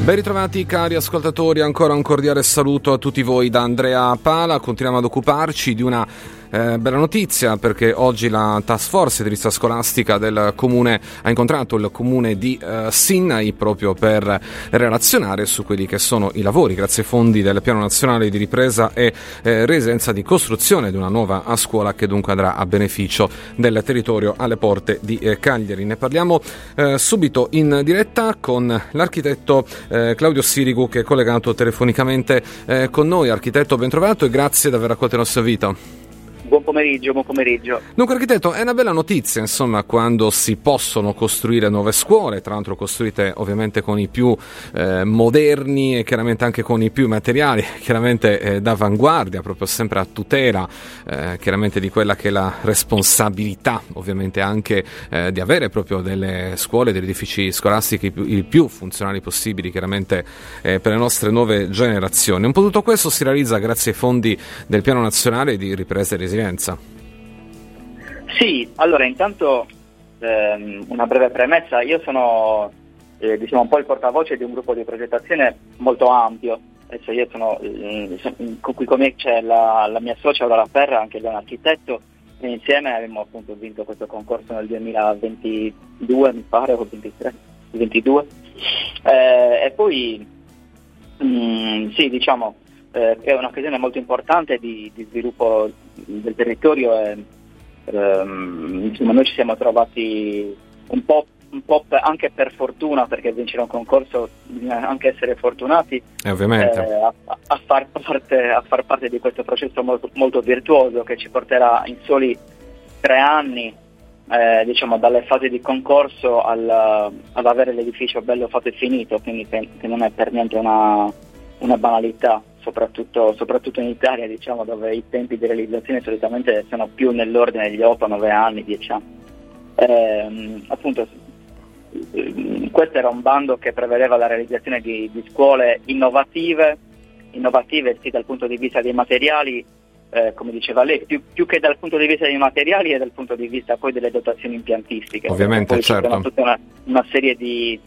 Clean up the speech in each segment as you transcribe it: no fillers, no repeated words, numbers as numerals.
Ben ritrovati cari ascoltatori, ancora un cordiale saluto a tutti voi da Andrea Pala. Continuiamo ad occuparci di una bella notizia, perché oggi la task force edilizia scolastica del comune ha incontrato il comune di Sinnai proprio per relazionare su quelli che sono i lavori grazie ai fondi del piano nazionale di ripresa e resilienza di costruzione di una nuova scuola che dunque andrà a beneficio del territorio alle porte di Cagliari. Ne parliamo subito in diretta con l'architetto Claudio Sirigu, che è collegato telefonicamente con noi. Architetto, ben trovato e grazie di aver accolto il nostro invito. Buon pomeriggio. Dunque, architetto, è una bella notizia, insomma, quando si possono costruire nuove scuole, tra l'altro costruite ovviamente con i più moderni e chiaramente anche con i più materiali, chiaramente d'avanguardia, proprio sempre a tutela chiaramente di quella che è la responsabilità, ovviamente anche di avere proprio delle scuole, degli edifici scolastici i più funzionali possibili, chiaramente per le nostre nuove generazioni. Un po' tutto questo si realizza grazie ai fondi del Piano Nazionale di Ripresa e Resilienza. Sì, allora intanto una breve premessa. Io sono un po' il portavoce di un gruppo di progettazione molto ampio. Adesso io sono qui con me c'è la mia socia Aurora Perra, anche lei è un architetto, e insieme abbiamo appunto vinto questo concorso nel 2022, mi pare, o 22. E poi sì, diciamo è un'occasione molto importante di sviluppo del territorio e insomma, noi ci siamo trovati un po' anche per fortuna, perché vincere un concorso bisogna anche essere fortunati ovviamente a far parte di questo processo molto, molto virtuoso che ci porterà in soli 3 anni dalle fasi di concorso ad avere l'edificio bello fatto e finito, quindi che non è per niente una banalità, soprattutto in Italia, diciamo, dove i tempi di realizzazione solitamente sono più nell'ordine degli 8-9 anni, 10 anni. Appunto, questo era un bando che prevedeva la realizzazione di scuole innovative sì dal punto di vista dei materiali, come diceva lei, più che dal punto di vista dei materiali e dal punto di vista poi delle dotazioni impiantistiche. Ovviamente, poi certo. Ci sono tutta una serie di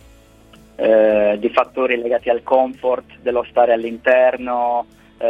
fattori legati al comfort dello stare all'interno,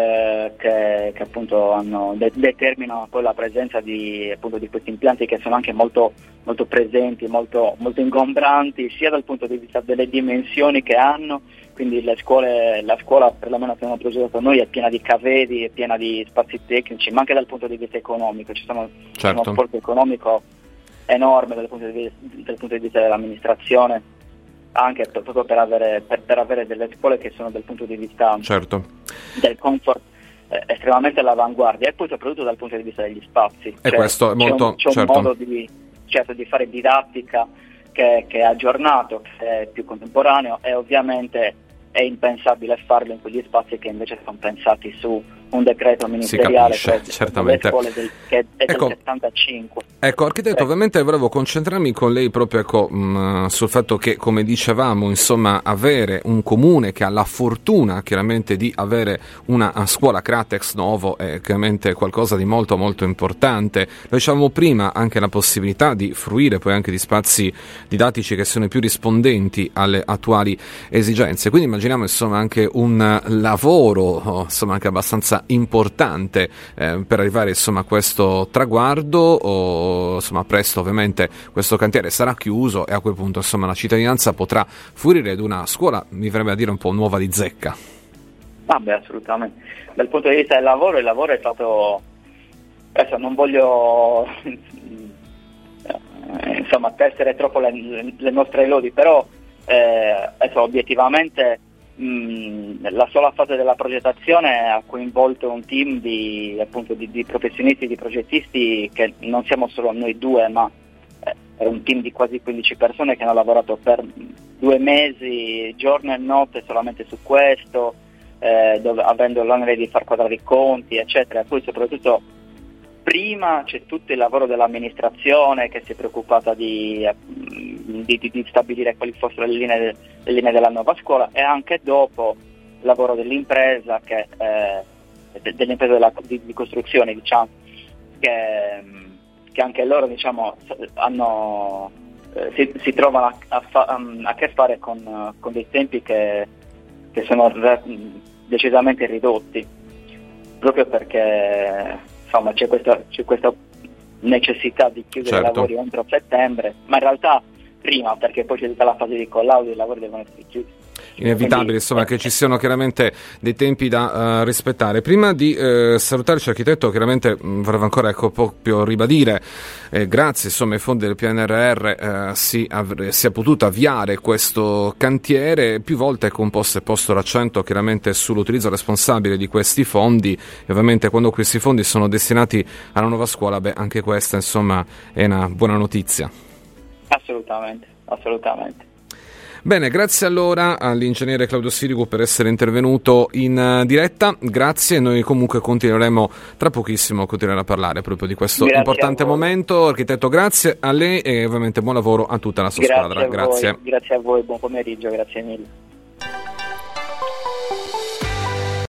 che appunto determinano poi la presenza di questi impianti che sono anche molto, molto presenti, molto, molto ingombranti, sia dal punto di vista delle dimensioni che hanno. Quindi la scuola, perlomeno che abbiamo progettato noi, è piena di cavedi, è piena di spazi tecnici, ma anche dal punto di vista economico. Ci sono uno sforzo economico enorme dal punto di vista dell'amministrazione, anche proprio per avere delle scuole che sono dal punto di vista del comfort estremamente all'avanguardia, e poi soprattutto dal punto di vista degli spazi. E questo è molto c'è un modo di fare didattica che è aggiornato, che è più contemporaneo, e ovviamente è impensabile farlo in quegli spazi che invece sono pensati su un decreto ministeriale, certamente. Che è del 75. Ecco, architetto, ovviamente volevo concentrarmi con lei proprio sul fatto che, come dicevamo, insomma, avere un comune che ha la fortuna chiaramente di avere una scuola Cratex Novo è chiaramente qualcosa di molto molto importante. Lo dicevamo prima, anche la possibilità di fruire poi anche di spazi didattici che siano più rispondenti alle attuali esigenze. Quindi immaginiamo insomma anche un lavoro insomma anche abbastanza importante per arrivare insomma a questo traguardo. Insomma, presto ovviamente questo cantiere sarà chiuso e a quel punto insomma la cittadinanza potrà fruire di una scuola, mi verrebbe a dire, un po' nuova di zecca. Assolutamente. Dal punto di vista del lavoro, il lavoro è stato, adesso non voglio insomma tessere troppo le nostre lodi, però adesso obiettivamente la sola fase della progettazione ha coinvolto un team di professionisti, di progettisti, che non siamo solo noi due, ma è un team di quasi 15 persone che hanno lavorato per 2 mesi, giorno e notte, solamente su questo, avendo l'onere di far quadrare i conti, eccetera. Poi soprattutto prima c'è tutto il lavoro dell'amministrazione che si è preoccupata di stabilire quali fossero le linee della nuova scuola, e anche dopo il lavoro dell'impresa, dell'impresa di costruzione, diciamo, che anche loro, diciamo, si trovano a che fare con dei tempi che che sono decisamente ridotti, proprio perché insomma c'è questa necessità di chiudere i lavori entro settembre, ma in realtà prima, perché poi c'è tutta la fase di collaudo, i lavori devono essere chiusi. Inevitabile, insomma, che ci siano chiaramente dei tempi da rispettare. Prima di salutarci, architetto, chiaramente vorrei ancora proprio ribadire grazie insomma ai fondi del PNRR si è potuto avviare questo cantiere. Più volte è posto l'accento chiaramente sull'utilizzo responsabile di questi fondi, e ovviamente quando questi fondi sono destinati alla nuova scuola, anche questa insomma è una buona notizia. Assolutamente. Bene, grazie allora all'ingegnere Claudio Sirigu per essere intervenuto in diretta. Grazie, noi comunque continueremo tra pochissimo a parlare proprio di questo importante momento. Architetto, grazie a lei e ovviamente buon lavoro a tutta la sua squadra. Grazie a voi, buon pomeriggio, grazie mille.